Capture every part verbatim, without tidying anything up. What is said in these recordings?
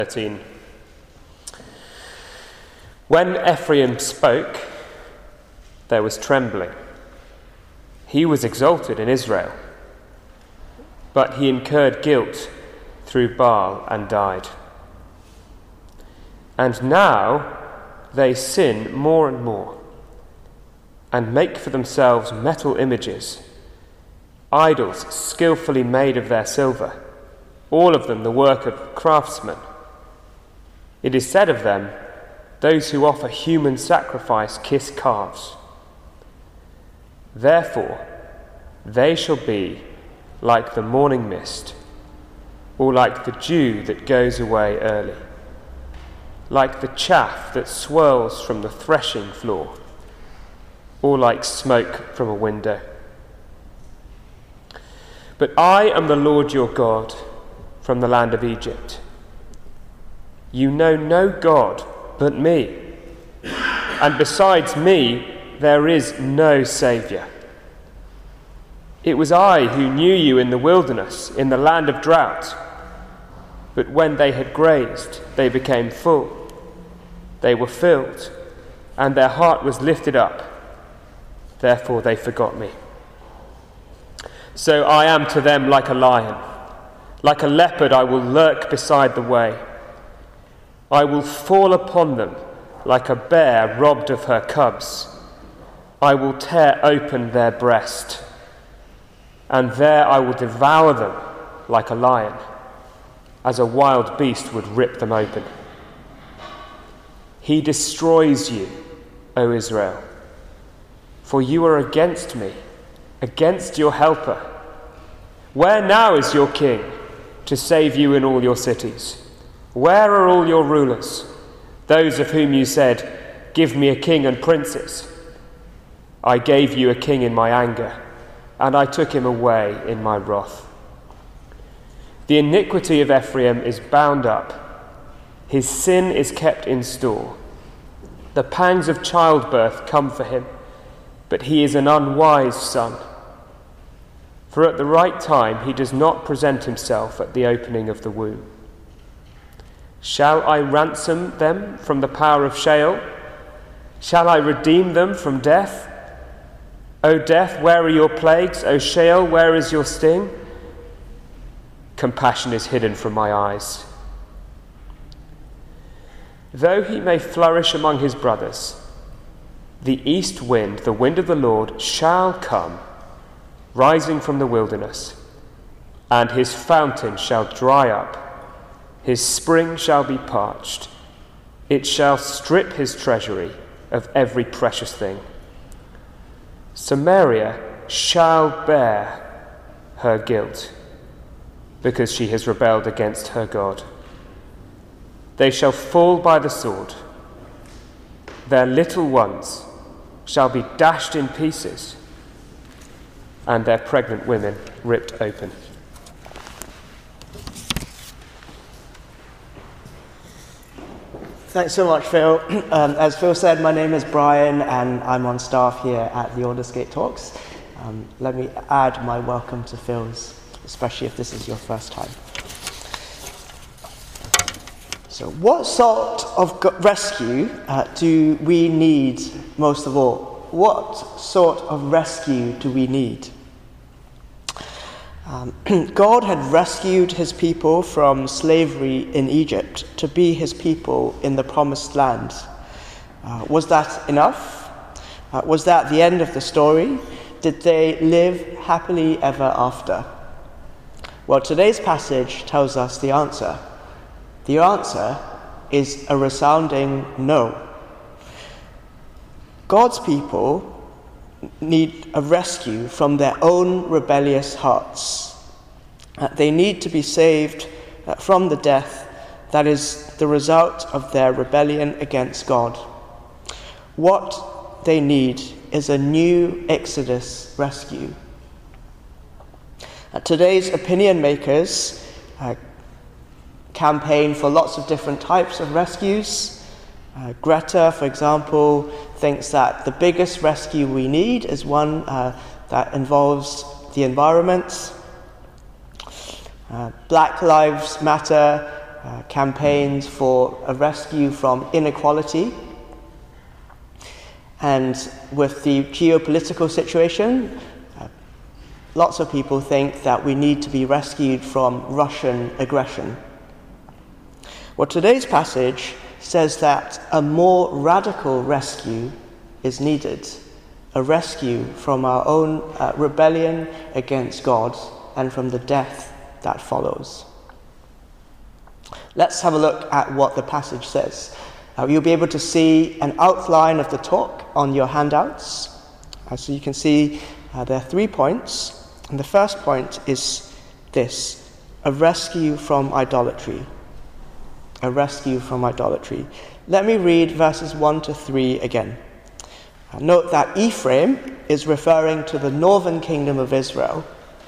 thirteen. When Ephraim spoke, there was trembling. He was exalted in Israel, but he incurred guilt through Baal and died. And now they sin more and more, and make for themselves metal images, idols skillfully made of their silver, all of them the work of craftsmen. It is said of them, those who offer human sacrifice kiss calves. Therefore, they shall be like the morning mist, or like the dew that goes away early, like the chaff that swirls from the threshing floor, or like smoke from a window. But I am the Lord your God from the land of Egypt. You know no God but me, and besides me there is no Saviour. It was I who knew you in the wilderness, in the land of drought. But when they had grazed, they became full. They were filled, and their heart was lifted up. Therefore they forgot me. So I am to them like a lion. Like a leopard I will lurk beside the way. I will fall upon them like a bear robbed of her cubs. I will tear open their breast, and there I will devour them like a lion, as a wild beast would rip them open. He destroys you, O Israel, for you are against me, against your helper. Where now is your king to save you in all your cities? Where are all your rulers, those of whom you said, give me a king and princes? I gave you a king in my anger, and I took him away in my wrath. The iniquity of Ephraim is bound up, his sin is kept in store. The pangs of childbirth come for him, but he is an unwise son. For at the right time he does not present himself at the opening of the womb. Shall I ransom them from the power of Sheol? Shall I redeem them from death? O death, where are your plagues? O Sheol, where is your sting? Compassion is hidden from my eyes. Though he may flourish among his brothers, the east wind, the wind of the Lord, shall come, rising from the wilderness, and his fountain shall dry up. His spring shall be parched. It shall strip his treasury of every precious thing. Samaria shall bear her guilt, because she has rebelled against her God. They shall fall by the sword. Their little ones shall be dashed in pieces, and their pregnant women ripped open. Thanks so much, Phil. Um, as Phil said, my name is Brian, and I'm on staff here at the Aldersgate Talks. Um, let me add my welcome to Phil's, especially if this is your first time. So, what sort of go- rescue uh, do we need most of all? What sort of rescue do we need? Um, God had rescued his people from slavery in Egypt to be his people in the promised land. Uh, was that enough? Uh, was that the end of the story? Did they live happily ever after? Well, today's passage tells us the answer. The answer is a resounding no. God's people need a rescue from their own rebellious hearts. Uh, they need to be saved uh, from the death that is the result of their rebellion against God. What they need is a new Exodus rescue. Uh, today's opinion makers uh, campaign for lots of different types of rescues. Uh, Greta, for example, thinks that the biggest rescue we need is one uh, that involves the environment. Uh, Black Lives Matter uh, campaigns for a rescue from inequality. And with the geopolitical situation, uh, lots of people think that we need to be rescued from Russian aggression. Well, today's passage says that a more radical rescue is needed, a rescue from our own uh, rebellion against God and from the death that follows. Let's have a look at what the passage says. Uh, you'll be able to see an outline of the talk on your handouts. Uh, so you can see uh, there are three points. And the first point is this: a rescue from idolatry. A rescue from idolatry. Let me read verses one to three again. Uh, note that Ephraim is referring to the northern kingdom of Israel.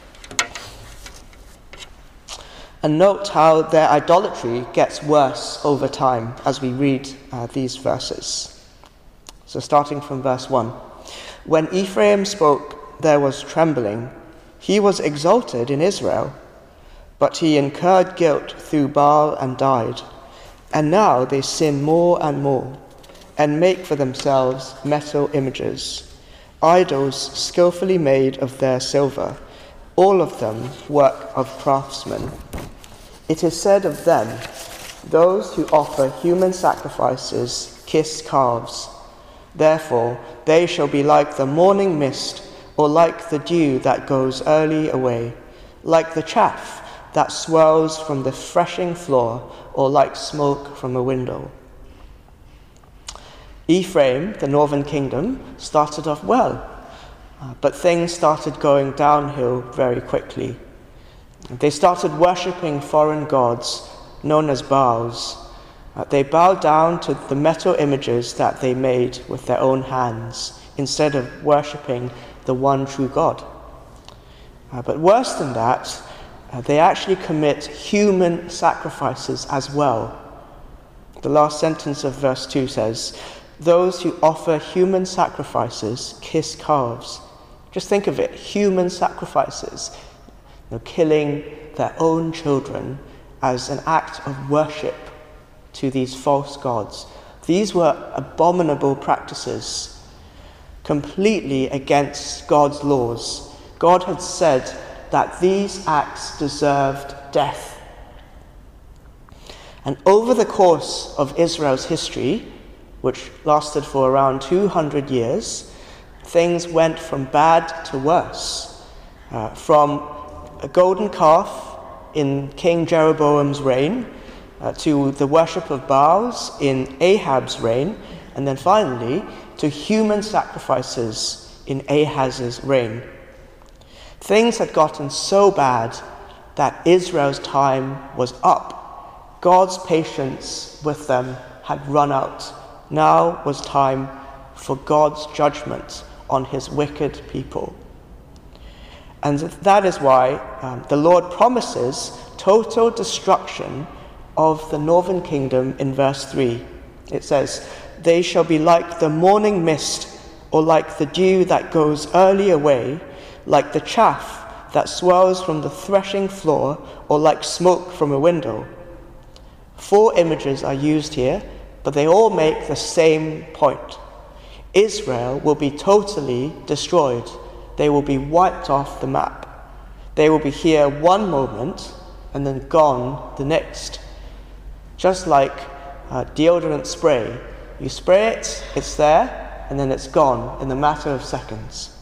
And note how their idolatry gets worse over time as we read uh, these verses. So starting from verse one. When Ephraim spoke, there was trembling. He was exalted in Israel, but he incurred guilt through Baal and died. And now they sin more and more, and make for themselves metal images, idols skillfully made of their silver, all of them work of craftsmen. It is said of them, those who offer human sacrifices kiss calves. Therefore they shall be like the morning mist, or like the dew that goes early away, like the chaff that swirls from the threshing floor, or like smoke from a window. Ephraim, the northern kingdom, started off well, uh, but things started going downhill very quickly. They started worshipping foreign gods known as Baals. Uh, they bowed down to the metal images that they made with their own hands instead of worshipping the one true God. Uh, but worse than that, uh, they actually commit human sacrifices as well. The last sentence of verse two says, those who offer human sacrifices kiss calves. Just think of it, human sacrifices. You know, killing their own children as an act of worship to these false gods. These were abominable practices, completely against God's laws. God had said that these acts deserved death. And over the course of Israel's history, which lasted for around two hundred years, things went from bad to worse. Uh, from a golden calf in King Jeroboam's reign, uh, to the worship of Baals in Ahab's reign, and then finally to human sacrifices in Ahaz's reign. Things had gotten so bad that Israel's time was up. God's patience with them had run out. Now was time for God's judgment on his wicked people. And that is why um, the Lord promises total destruction of the northern kingdom in verse three. It says, they shall be like the morning mist, or like the dew that goes early away, like the chaff that swirls from the threshing floor, or like smoke from a window. Four images are used here, but they all make the same point. Israel will be totally destroyed. They will be wiped off the map. They will be here one moment and then gone the next. Just like uh, deodorant spray. You spray it, it's there, and then it's gone in the matter of seconds.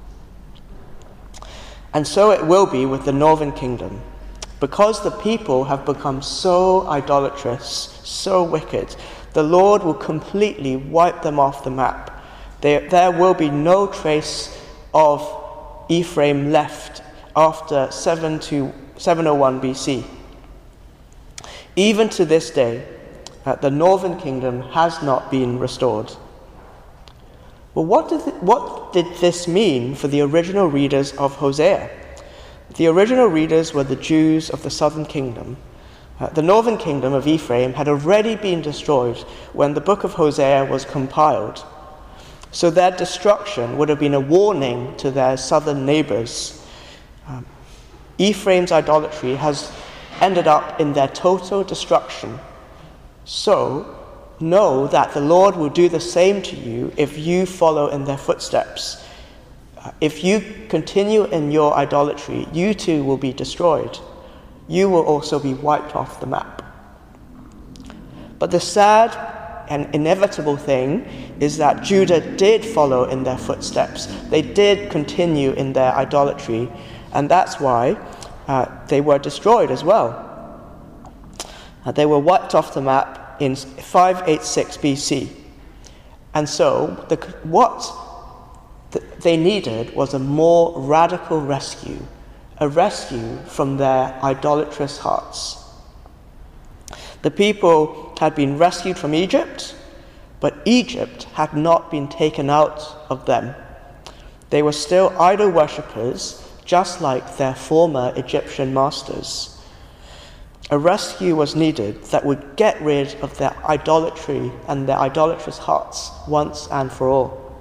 And so it will be with the northern kingdom. Because the people have become so idolatrous, so wicked, the Lord will completely wipe them off the map. There, there will be no trace of Ephraim left after seven oh one B C. Even to this day, uh, the northern kingdom has not been restored. Well, what did, th- what did this mean for the original readers of Hosea? The original readers were the Jews of the southern kingdom. Uh, the northern kingdom of Ephraim had already been destroyed when the book of Hosea was compiled. So their destruction would have been a warning to their southern neighbors. Um, Ephraim's idolatry has ended up in their total destruction. So, know that the Lord will do the same to you if you follow in their footsteps. Uh, if you continue in your idolatry, you too will be destroyed. You will also be wiped off the map. But the sad and inevitable thing is that Judah did follow in their footsteps. They did continue in their idolatry, and that's why uh, they were destroyed as well. Uh, they were wiped off the map in five eighty-six B C. And so the, what th- they needed was a more radical rescue, a rescue from their idolatrous hearts. The people had been rescued from Egypt, but Egypt had not been taken out of them. They were still idol worshippers, just like their former Egyptian masters. A rescue was needed that would get rid of their idolatry and their idolatrous hearts once and for all.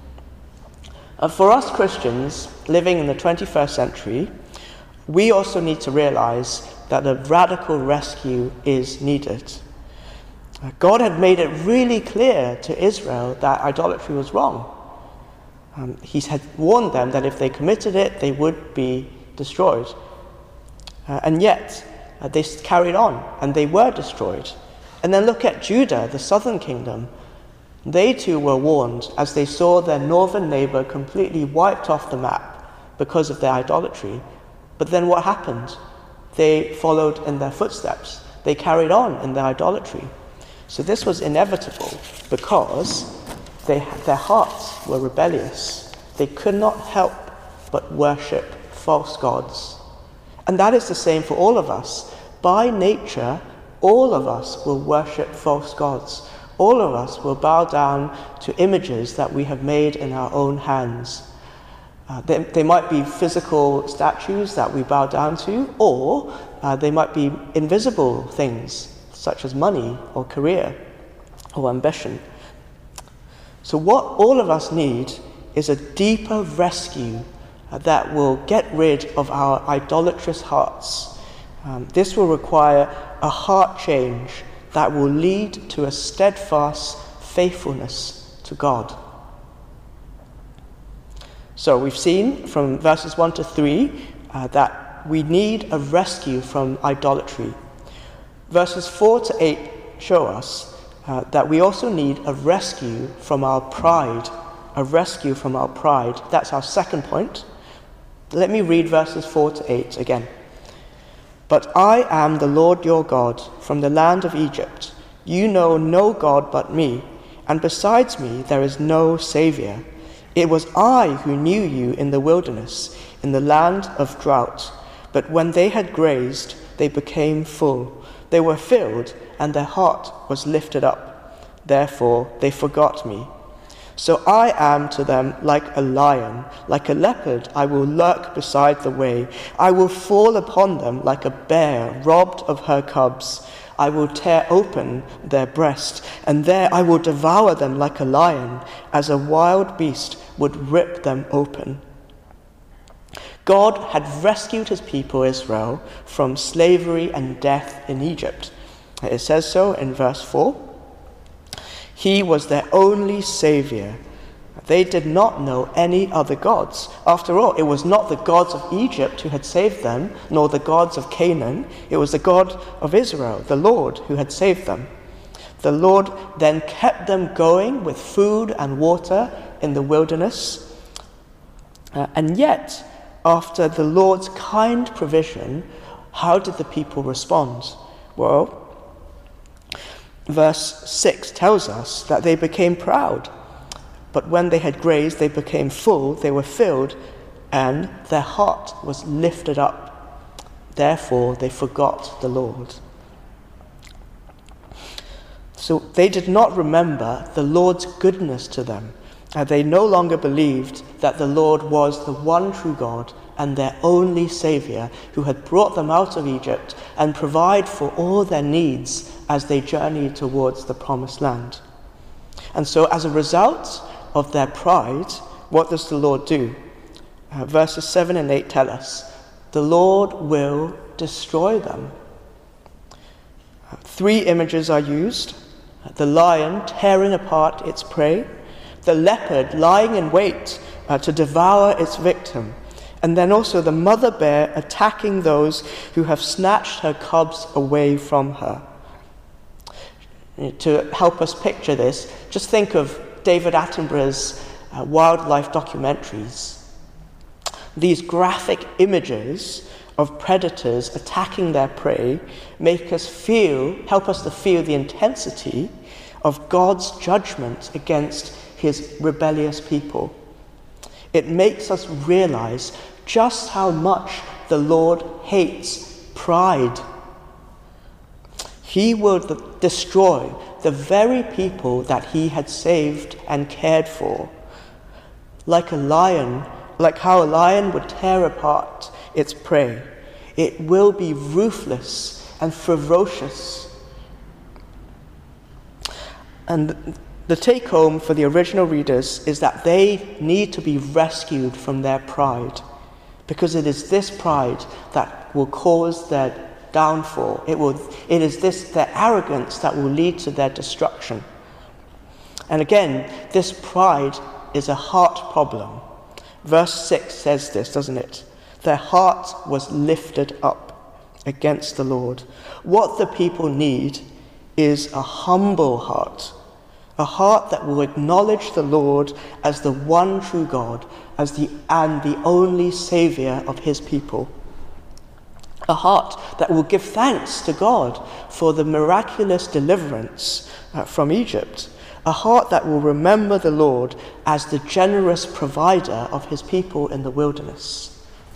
And for us Christians living in the twenty-first century, we also need to realize that a radical rescue is needed. God had made it really clear to Israel that idolatry was wrong. Um, he had warned them that if they committed it, they would be destroyed. Uh, and yet, uh, they carried on, and they were destroyed. And then look at Judah, the southern kingdom. They too were warned as they saw their northern neighbor completely wiped off the map because of their idolatry. But then what happened? They followed in their footsteps. They carried on in their idolatry. So this was inevitable because they, their hearts were rebellious. They could not help but worship false gods. And that is the same for all of us. By nature, all of us will worship false gods. All of us will bow down to images that we have made in our own hands. Uh, they, they might be physical statues that we bow down to, or uh, they might be invisible things, such as money or career or ambition. So what all of us need is a deeper rescue uh, that will get rid of our idolatrous hearts. Um, this will require a heart change that will lead to a steadfast faithfulness to God. So we've seen from verses one to three uh, that we need a rescue from idolatry. Verses four to eight show us uh, that we also need a rescue from our pride. A rescue from our pride. That's our second point. Let me read verses four to eight again. But I am the Lord your God from the land of Egypt. You know no God but me, and besides me there is no Saviour. It was I who knew you in the wilderness, in the land of drought. But when they had grazed, they became full. They were filled, and their heart was lifted up. Therefore they forgot me. So I am to them like a lion, like a leopard I will lurk beside the way. I will fall upon them like a bear robbed of her cubs. I will tear open their breast, and there I will devour them like a lion, as a wild beast would rip them open. God had rescued his people Israel from slavery and death in Egypt. It says so in verse four. He was their only Saviour. They did not know any other gods. After all, it was not the gods of Egypt who had saved them, nor the gods of Canaan. It was the God of Israel, the Lord, who had saved them. The Lord then kept them going with food and water in the wilderness. Uh, and yet, after the Lord's kind provision, how did the people respond? Well, verse six tells us that they became proud. But when they had grazed, they became full, they were filled, and their heart was lifted up. Therefore, they forgot the Lord. So they did not remember the Lord's goodness to them. And they no longer believed that the Lord was the one true God and their only Saviour, who had brought them out of Egypt and provide for all their needs as they journeyed towards the promised land. And so as a result of their pride, what does the Lord do? Uh, verses seven and eight tell us, the Lord will destroy them. Uh, three images are used: the lion tearing apart its prey, the leopard lying in wait uh, to devour its victim, and then also the mother bear attacking those who have snatched her cubs away from her. To help us picture this, just think of David Attenborough's uh, wildlife documentaries. These graphic images of predators attacking their prey make us feel, help us to feel the intensity of God's judgment against his rebellious people. It makes us realize just how much the Lord hates pride. He will destroy the very people that he had saved and cared for. Like a lion, like how a lion would tear apart its prey, it will be ruthless and ferocious. And the take home for the original readers is that they need to be rescued from their pride, because it is this pride that will cause their downfall. It will, it is this, their arrogance, that will lead to their destruction. And again, this pride is a heart problem. Verse six says this, doesn't it? Their heart was lifted up against the Lord. What the people need is a humble heart, a heart that will acknowledge the Lord as the one true God, as the and the only Saviour of his people. A heart that will give thanks to God for the miraculous deliverance uh, from Egypt. A heart that will remember the Lord as the generous provider of his people in the wilderness.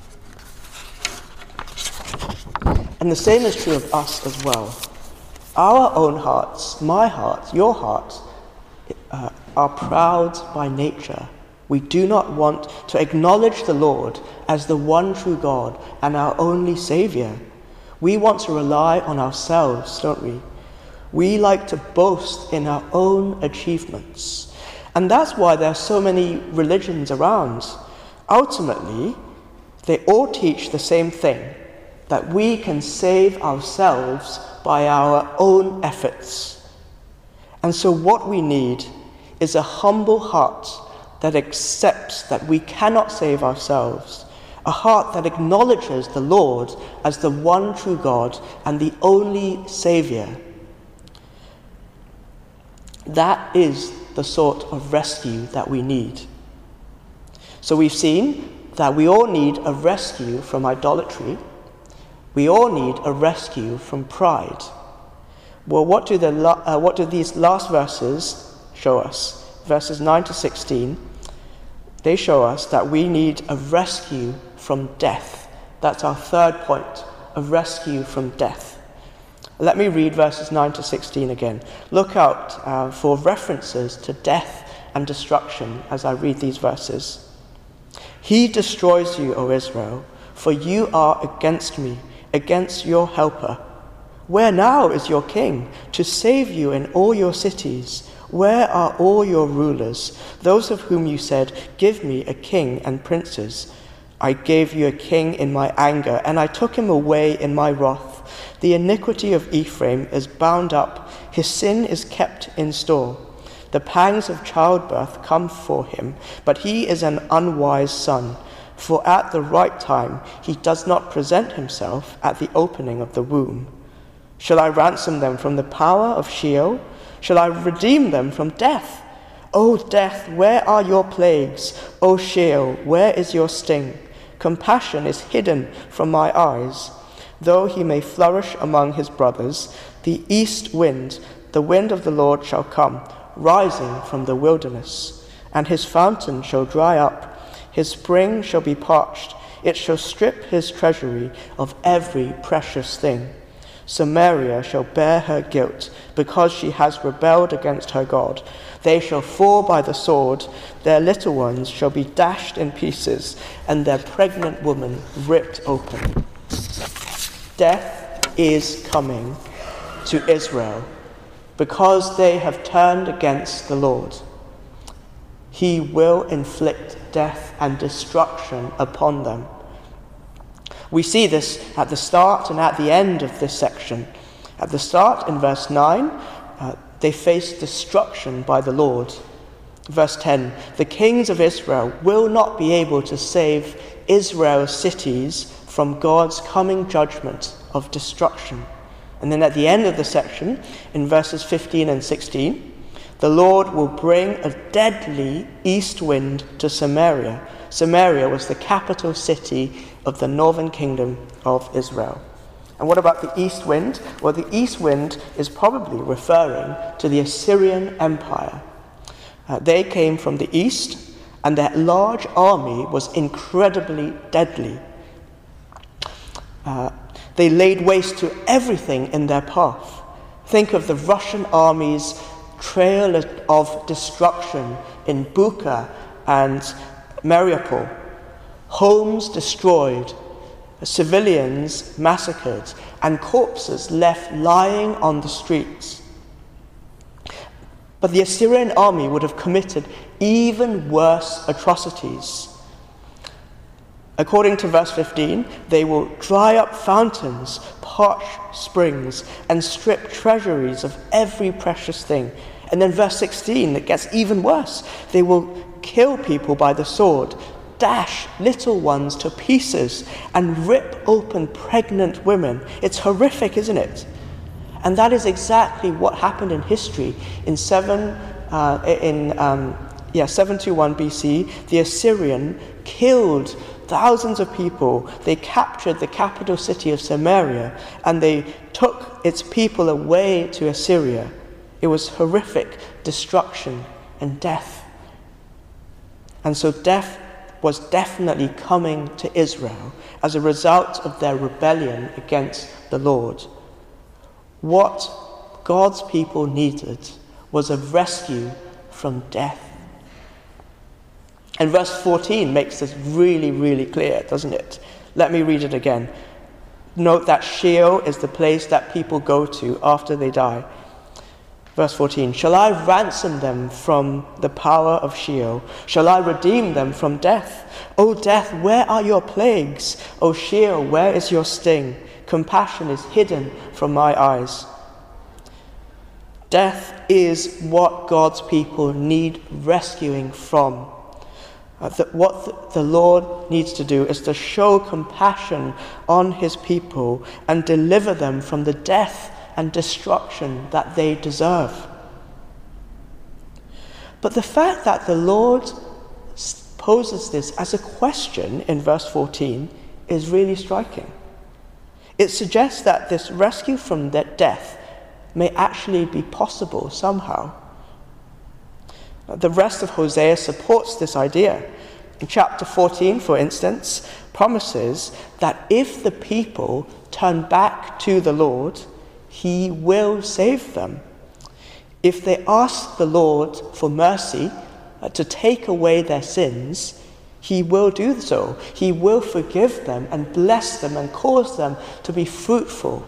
And the same is true of us as well. Our own hearts, my heart, your heart, uh, are proud by nature. We do not want to acknowledge the Lord as the one true God and our only Saviour. We want to rely on ourselves, don't we? We like to boast in our own achievements. And that's why there are so many religions around. Ultimately, they all teach the same thing, that we can save ourselves by our own efforts. And so what we need is a humble heart that accepts that we cannot save ourselves, a heart that acknowledges the Lord as the one true God and the only Saviour. That is the sort of rescue that we need. So we've seen that we all need a rescue from idolatry. We all need a rescue from pride. Well, what do, the, uh, what do these last verses show us? Verses nine to sixteen. They show us that we need a rescue from death. That's our third point, a rescue from death. Let me read verses nine to sixteen again. Look out uh, for references to death and destruction as I read these verses. He destroys you, O Israel, for you are against me, against your helper. Where now is your king to save you in all your cities? Where are all your rulers, those of whom you said, give me a king and princes? I gave you a king in my anger, and I took him away in my wrath. The iniquity of Ephraim is bound up, his sin is kept in store. The pangs of childbirth come for him, but he is an unwise son. For at the right time he does not present himself at the opening of the womb. Shall I ransom them from the power of Sheol? Shall I redeem them from death? O death, where are your plagues? O Sheol, where is your sting? Compassion is hidden from my eyes. Though he may flourish among his brothers, the east wind, the wind of the Lord shall come, rising from the wilderness. And his fountain shall dry up, his spring shall be parched, it shall strip his treasury of every precious thing. Samaria shall bear her guilt, because she has rebelled against her God. They shall fall by the sword, their little ones shall be dashed in pieces, and their pregnant woman ripped open. Death is coming to Israel, because they have turned against the Lord. He will inflict death and destruction upon them. We see this at the start and at the end of this section. At the start, in verse nine, uh, they face destruction by the Lord. Verse ten, the kings of Israel will not be able to save Israel's cities from God's coming judgment of destruction. And then at the end of the section, in verses fifteen and sixteen, the Lord will bring a deadly east wind to Samaria. Samaria was the capital city of the northern kingdom of Israel. And what about the east wind? Well, the east wind is probably referring to the Assyrian Empire. Uh, they came from the east, and their large army was incredibly deadly. Uh, they laid waste to everything in their path. Think of the Russian army's trail of destruction in Bucha and Mariupol. Homes destroyed, civilians massacred, and corpses left lying on the streets. But the Assyrian army would have committed even worse atrocities. According to verse fifteen, they will dry up fountains, parch springs, and strip treasuries of every precious thing. And then verse sixteen, it gets even worse. They will kill people by the sword, dash little ones to pieces, and rip open pregnant women. It's horrific, isn't it? And that is exactly what happened in history. In seven, uh, in um, yeah, seven twenty-one B C, the Assyrian killed thousands of people. They captured the capital city of Samaria, and they took its people away to Assyria. It was horrific destruction and death. And so death was definitely coming to Israel as a result of their rebellion against the Lord. What God's people needed was a rescue from death. And verse fourteen makes this really, really clear, doesn't it? Let me read it again. Note that Sheol is the place that people go to after they die. Verse fourteen, shall I ransom them from the power of Sheol? Shall I redeem them from death? O death, where are your plagues? O Sheol, where is your sting? Compassion is hidden from my eyes. Death is what God's people need rescuing from. Uh, that what the, the Lord needs to do is to show compassion on his people and deliver them from the death and destruction that they deserve. But the fact that the Lord poses this as a question in verse fourteen is really striking. It suggests that this rescue from that death may actually be possible somehow. The rest of Hosea supports this idea. In chapter fourteen, for instance, promises that if the people turn back to the Lord, he will save them. If they ask the Lord for mercy, uh, to take away their sins, he will do so. He will forgive them and bless them and cause them to be fruitful.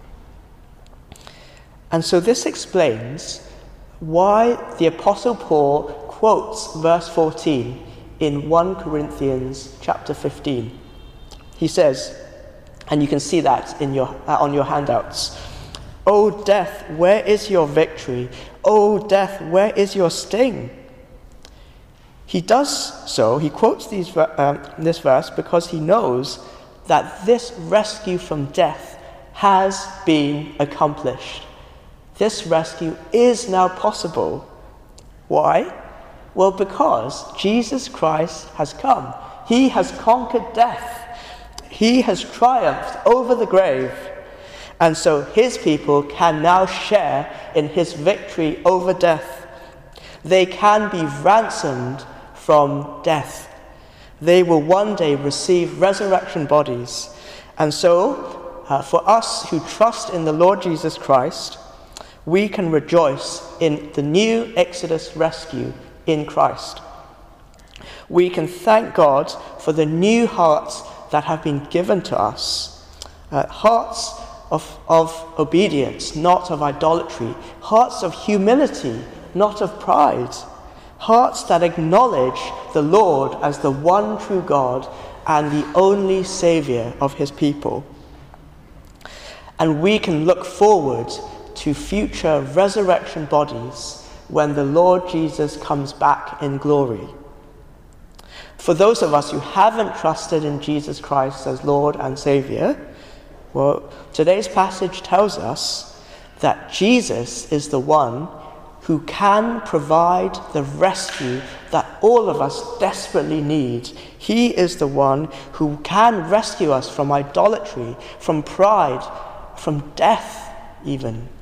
And so this explains why the Apostle Paul quotes verse fourteen in First Corinthians chapter fifteen. He says, and you can see that in your uh, on your handouts, O death, where is your victory? O death, where is your sting? He does so, he quotes these, uh, this verse because he knows that this rescue from death has been accomplished. This rescue is now possible. Why? Well, because Jesus Christ has come. He has conquered death. He has triumphed over the grave. And so his people can now share in his victory over death. They can be ransomed from death. They will one day receive resurrection bodies. And so, uh, for us who trust in the Lord Jesus Christ, we can rejoice in the new Exodus rescue in Christ. We can thank God for the new hearts that have been given to us. Uh, hearts of, of obedience, not of idolatry. Hearts of humility, not of pride. Hearts that acknowledge the Lord as the one true God and the only Savior of his people. and we can look forward to future resurrection bodies when the Lord Jesus comes back in glory. For those of us who haven't trusted in Jesus Christ as Lord and Savior, well, today's passage tells us that Jesus is the one who can provide the rescue that all of us desperately need. He is the one who can rescue us from idolatry, from pride, from death even.